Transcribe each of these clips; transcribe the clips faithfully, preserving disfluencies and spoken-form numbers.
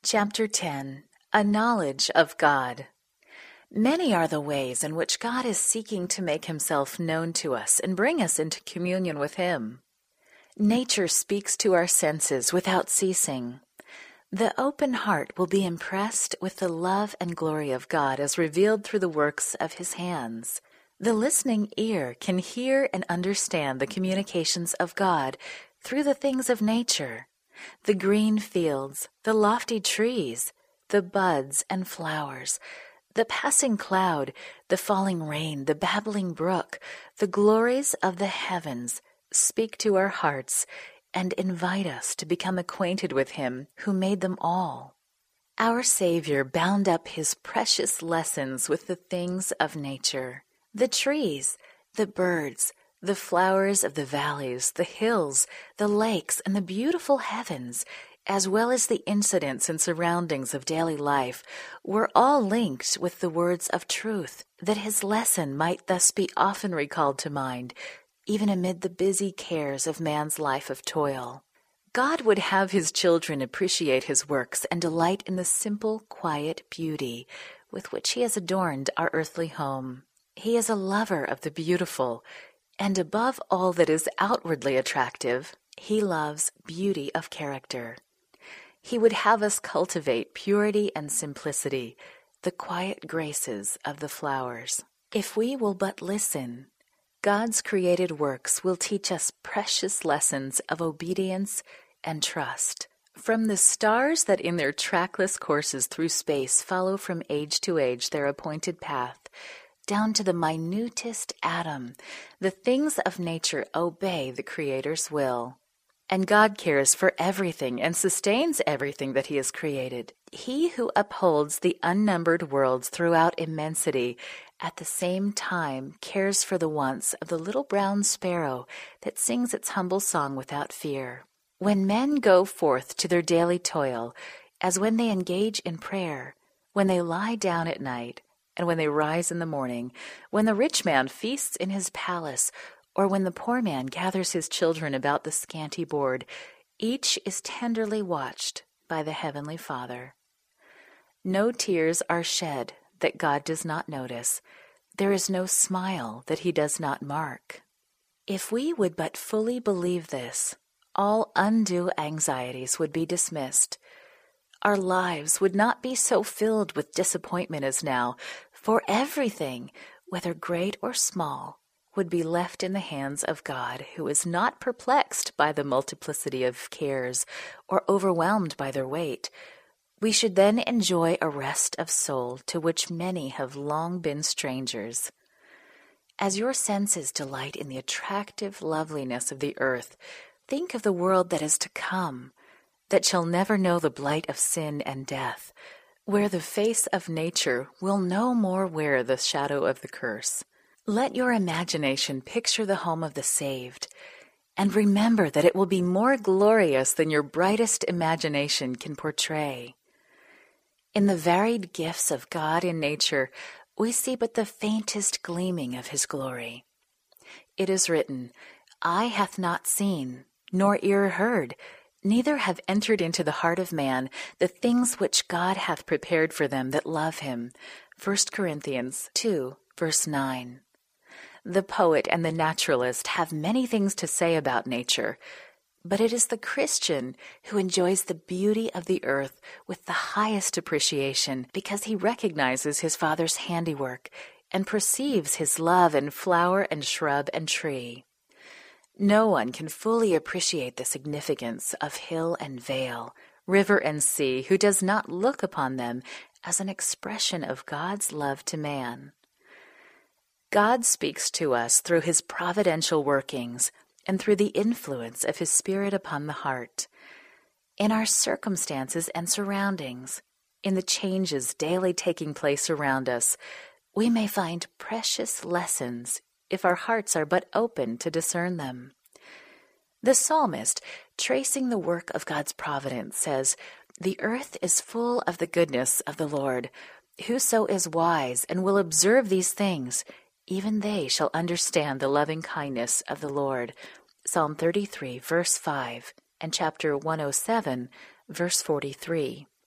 Chapter ten. A Knowledge of God. Many are the ways in which God is seeking to make himself known to us and bring us into communion with him. Nature speaks to our senses without ceasing. The open heart will be impressed with the love and glory of God as revealed through the works of his hands. The listening ear can hear and understand the communications of God through the things of nature, the green fields, the lofty trees, the buds and flowers, the passing cloud, the falling rain, the babbling brook, the glories of the heavens speak to our hearts and invite us to become acquainted with him who made them all. Our Savior bound up his precious lessons with the things of nature, the trees, the birds, the flowers of the valleys, the hills, the lakes, and the beautiful heavens, as well as the incidents and surroundings of daily life, were all linked with the words of truth, that his lesson might thus be often recalled to mind, even amid the busy cares of man's life of toil. God would have his children appreciate his works and delight in the simple, quiet beauty with which he has adorned our earthly home. He is a lover of the beautiful, and above all that is outwardly attractive, he loves beauty of character. He would have us cultivate purity and simplicity, the quiet graces of the flowers. If we will but listen, God's created works will teach us precious lessons of obedience and trust. From the stars that in their trackless courses through space follow from age to age their appointed path, down to the minutest atom, the things of nature obey the Creator's will. And God cares for everything and sustains everything that he has created. He who upholds the unnumbered worlds throughout immensity at the same time cares for the wants of the little brown sparrow that sings its humble song without fear. When men go forth to their daily toil, as when they engage in prayer, when they lie down at night, and when they rise in the morning, when the rich man feasts in his palace, or when the poor man gathers his children about the scanty board, each is tenderly watched by the Heavenly Father. No tears are shed that God does not notice. There is no smile that he does not mark. If we would but fully believe this, all undue anxieties would be dismissed. Our lives would not be so filled with disappointment as now, for everything, whether great or small, would be left in the hands of God, who is not perplexed by the multiplicity of cares or overwhelmed by their weight. We should then enjoy a rest of soul to which many have long been strangers. As your senses delight in the attractive loveliness of the earth, think of the world that is to come, that shall never know the blight of sin and death, where the face of nature will no more wear the shadow of the curse. Let your imagination picture the home of the saved, and remember that it will be more glorious than your brightest imagination can portray. In the varied gifts of God in nature, we see but the faintest gleaming of his glory. It is written, "Eye hath not seen, nor ear heard, neither have entered into the heart of man the things which God hath prepared for them that love him." First Corinthians two, verse nine. The poet and the naturalist have many things to say about nature, but it is the Christian who enjoys the beauty of the earth with the highest appreciation because he recognizes his Father's handiwork and perceives his love in flower and shrub and tree. No one can fully appreciate the significance of hill and vale, river and sea, who does not look upon them as an expression of God's love to man. God speaks to us through his providential workings and through the influence of his Spirit upon the heart. In our circumstances and surroundings, in the changes daily taking place around us, we may find precious lessons if our hearts are but open to discern them. The psalmist, tracing the work of God's providence, says, "The earth is full of the goodness of the Lord. Whoso is wise and will observe these things, even they shall understand the loving kindness of the Lord." Psalm thirty-three, verse five, and chapter one oh seven, verse forty-three.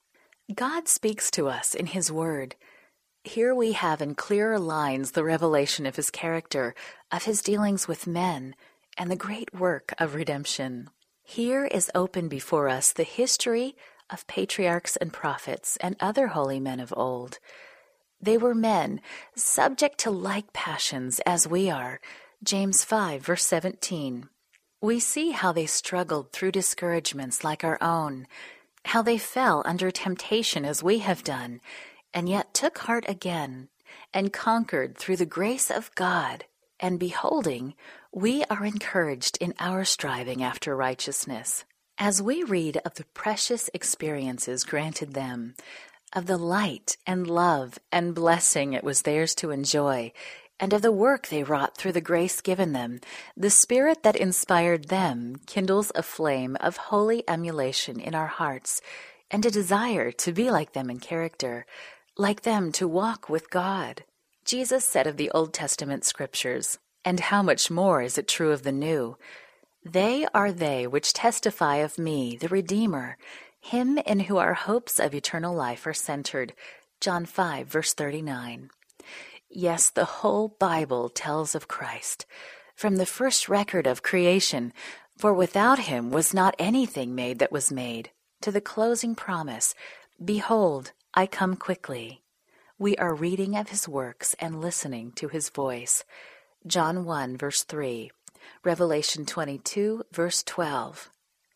God speaks to us in His Word. Here we have in clearer lines the revelation of His character, of His dealings with men, and the great work of redemption. Here is open before us the history of patriarchs and prophets and other holy men of old. They were men subject to like passions as we are. James five, verse seventeen. We see how they struggled through discouragements like our own, how they fell under temptation as we have done, and yet took heart again and conquered through the grace of God. And beholding, we are encouraged in our striving after righteousness. As we read of the precious experiences granted them, of the light and love and blessing it was theirs to enjoy, and of the work they wrought through the grace given them, the Spirit that inspired them kindles a flame of holy emulation in our hearts, and a desire to be like them in character, like them to walk with God. Jesus said of the Old Testament Scriptures, and how much more is it true of the New, "They are they which testify of me, the Redeemer, Him in whom our hopes of eternal life are centered." John five, verse thirty-nine. Yes, the whole Bible tells of Christ, from the first record of creation, for without Him was not anything made that was made, to the closing promise, "Behold, I come quickly." We are reading of His works and listening to His voice. John one, verse three, Revelation twenty-two, verse twelve.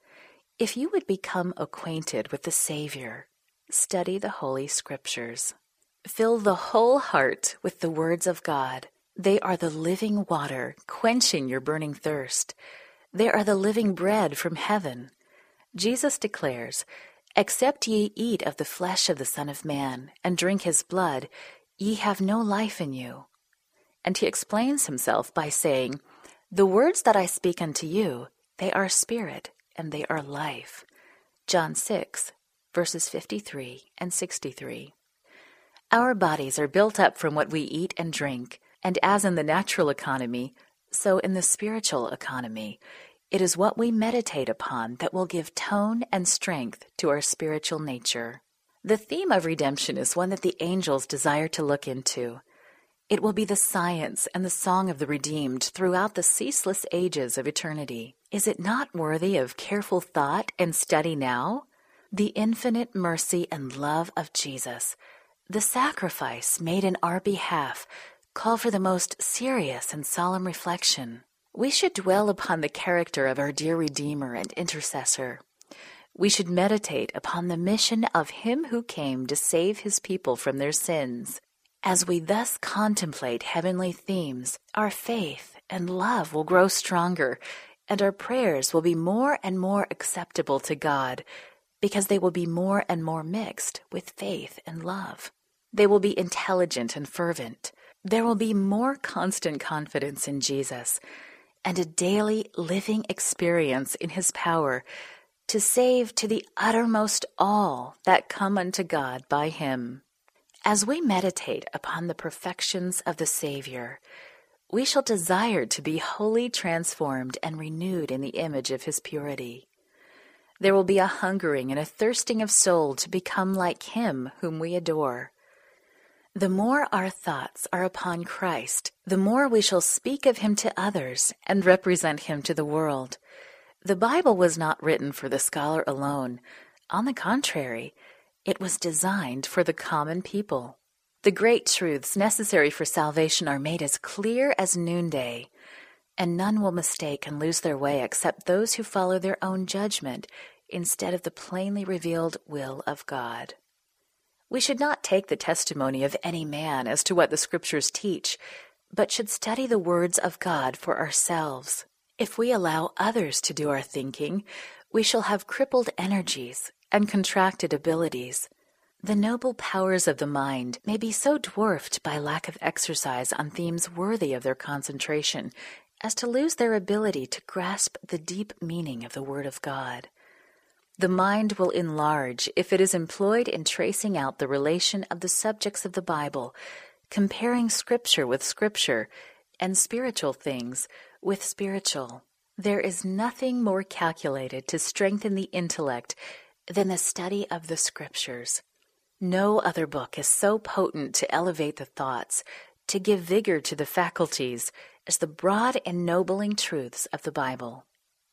If you would become acquainted with the Savior, study the Holy Scriptures. Fill the whole heart with the words of God. They are the living water, quenching your burning thirst. They are the living bread from heaven. Jesus declares, "Except ye eat of the flesh of the Son of Man, and drink His blood, ye have no life in you." And He explains Himself by saying, "The words that I speak unto you, they are spirit, and they are life." John six, verses fifty-three and sixty-three. Our bodies are built up from what we eat and drink, and as in the natural economy, so in the spiritual economy, it is what we meditate upon that will give tone and strength to our spiritual nature. The theme of redemption is one that the angels desire to look into. It will be the science and the song of the redeemed throughout the ceaseless ages of eternity. Is it not worthy of careful thought and study now? The infinite mercy and love of Jesus, the sacrifice made in our behalf, call for the most serious and solemn reflection. We should dwell upon the character of our dear Redeemer and Intercessor. We should meditate upon the mission of Him who came to save His people from their sins. As we thus contemplate heavenly themes, our faith and love will grow stronger, and our prayers will be more and more acceptable to God, because they will be more and more mixed with faith and love. They will be intelligent and fervent. There will be more constant confidence in Jesus, and a daily living experience in His power to save to the uttermost all that come unto God by Him. As we meditate upon the perfections of the Savior, we shall desire to be wholly transformed and renewed in the image of His purity. There will be a hungering and a thirsting of soul to become like Him whom we adore. The more our thoughts are upon Christ, the more we shall speak of Him to others and represent Him to the world. The Bible was not written for the scholar alone. On the contrary, it was designed for the common people. The great truths necessary for salvation are made as clear as noonday, and none will mistake and lose their way except those who follow their own judgment instead of the plainly revealed will of God. We should not take the testimony of any man as to what the Scriptures teach, but should study the words of God for ourselves. If we allow others to do our thinking, we shall have crippled energies and contracted abilities. The noble powers of the mind may be so dwarfed by lack of exercise on themes worthy of their concentration as to lose their ability to grasp the deep meaning of the Word of God. The mind will enlarge if it is employed in tracing out the relation of the subjects of the Bible, comparing Scripture with Scripture, and spiritual things with spiritual. There is nothing more calculated to strengthen the intellect than the study of the Scriptures. No other book is so potent to elevate the thoughts, to give vigor to the faculties, as the broad ennobling truths of the Bible.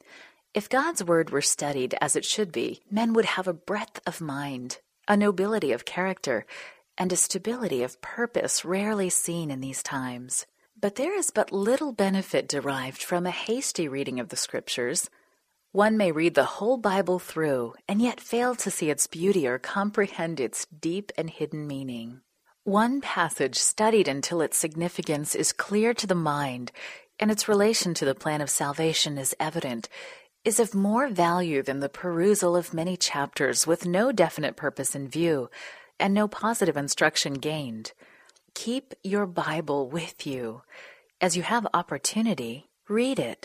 If God's Word were studied as it should be, men would have a breadth of mind, a nobility of character, and a stability of purpose rarely seen in these times. But there is but little benefit derived from a hasty reading of the Scriptures. One may read the whole Bible through and yet fail to see its beauty or comprehend its deep and hidden meaning. One passage studied until its significance is clear to the mind and its relation to the plan of salvation is evident, is of more value than the perusal of many chapters with no definite purpose in view and no positive instruction gained. Keep your Bible with you. As you have opportunity, read it.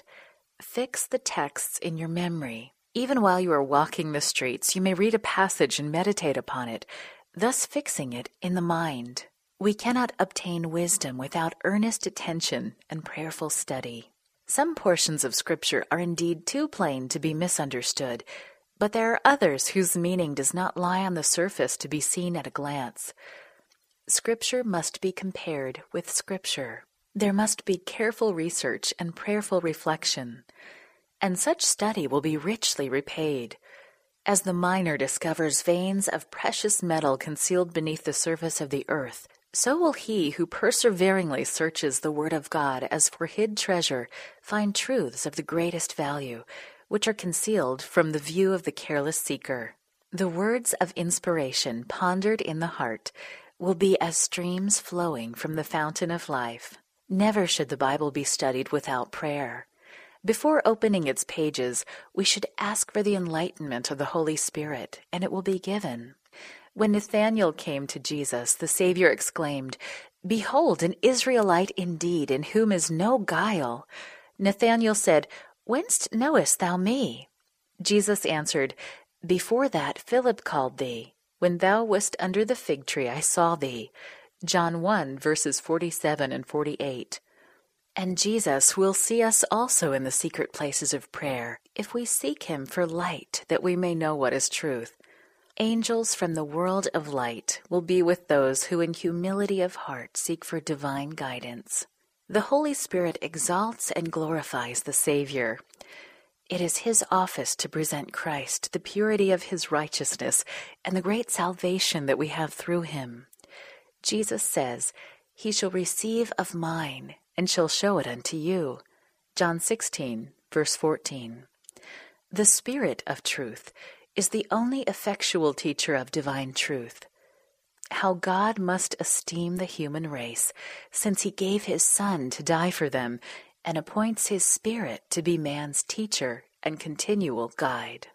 Fix the texts in your memory. Even while you are walking the streets, you may read a passage and meditate upon it, thus fixing it in the mind. We cannot obtain wisdom without earnest attention and prayerful study. Some portions of Scripture are indeed too plain to be misunderstood, but there are others whose meaning does not lie on the surface to be seen at a glance. Scripture must be compared with Scripture. There must be careful research and prayerful reflection, and such study will be richly repaid. As the miner discovers veins of precious metal concealed beneath the surface of the earth, so will he who perseveringly searches the Word of God as for hid treasure find truths of the greatest value, which are concealed from the view of the careless seeker. The words of inspiration pondered in the heart will be as streams flowing from the fountain of life. Never should the Bible be studied without prayer. Before opening its pages, we should ask for the enlightenment of the Holy Spirit, and it will be given. When Nathanael came to Jesus, the Savior exclaimed, "Behold, an Israelite indeed, in whom is no guile." Nathanael said, "Whence knowest thou me?" Jesus answered, "Before that Philip called thee, when thou wast under the fig tree, I saw thee." John one, verses forty-seven and forty-eight. And Jesus will see us also in the secret places of prayer, if we seek him for light, that we may know what is truth. Angels from the world of light will be with those who in humility of heart seek for divine guidance. The Holy Spirit exalts and glorifies the Savior. It is his office to present Christ, the purity of his righteousness, and the great salvation that we have through him. Jesus says, "He shall receive of mine, and shall show it unto you." John sixteen, verse fourteen. The Spirit of truth is the only effectual teacher of divine truth. How God must esteem the human race, since he gave his Son to die for them, and appoints his Spirit to be man's teacher and continual guide.